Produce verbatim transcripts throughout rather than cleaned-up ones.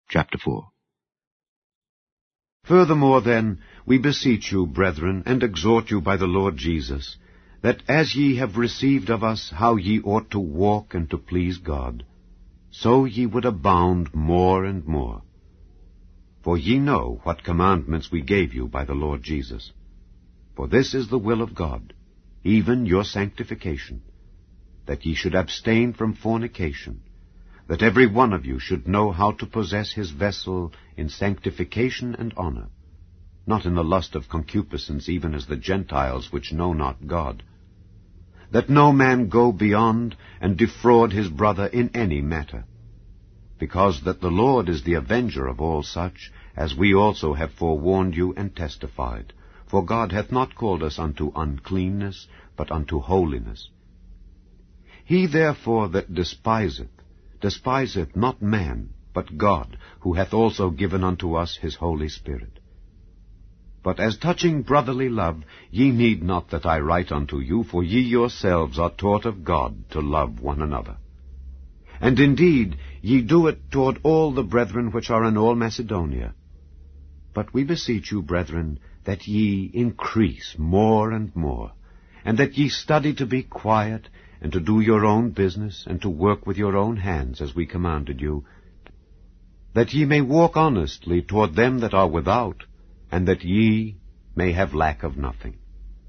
Chapter four. Furthermore then, we beseech you, brethren, and exhort you by the Lord Jesus, that as ye have received of us how ye ought to walk and to please God, so ye would abound more and more. For ye know what commandments we gave you by the Lord Jesus. For this is the will of God, even your sanctification, that ye should abstain from fornication, that every one of you should know how to possess his vessel in sanctification and honor, not in the lust of concupiscence, even as the Gentiles which know not God, that no man go beyond and defraud his brother in any matter, because that the Lord is the avenger of all such, as we also have forewarned you and testified. For God hath not called us unto uncleanness, but unto holiness. He therefore that despiseth, despiseth not man, but God, who hath also given unto us his Holy Spirit. But as touching brotherly love, ye need not that I write unto you, for ye yourselves are taught of God to love one another. And indeed ye do it toward all the brethren which are in all Macedonia. But we beseech you, brethren, that ye increase more and more, and that ye study to be quiet, and to do your own business, and to work with your own hands, as we commanded you, that ye may walk honestly toward them that are without, and that ye may have lack of nothing.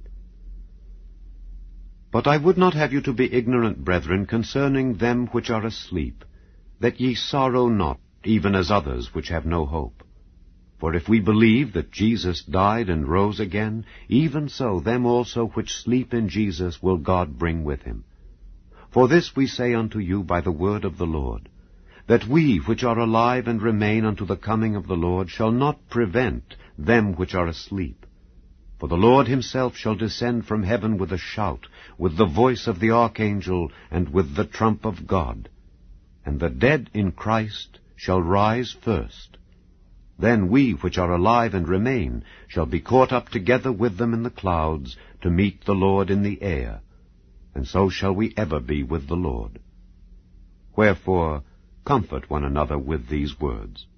But I would not have you to be ignorant, brethren, concerning them which are asleep, that ye sorrow not, even as others which have no hope. For if we believe that Jesus died and rose again, even so them also which sleep in Jesus will God bring with him. For this we say unto you by the word of the Lord, that we which are alive and remain unto the coming of the Lord shall not prevent them which are asleep. For the Lord himself shall descend from heaven with a shout, with the voice of the archangel, and with the trump of God. And the dead in Christ shall rise first. Then we which are alive and remain shall be caught up together with them in the clouds, to meet the Lord in the air. And so shall we ever be with the Lord. Wherefore, comfort one another with these words.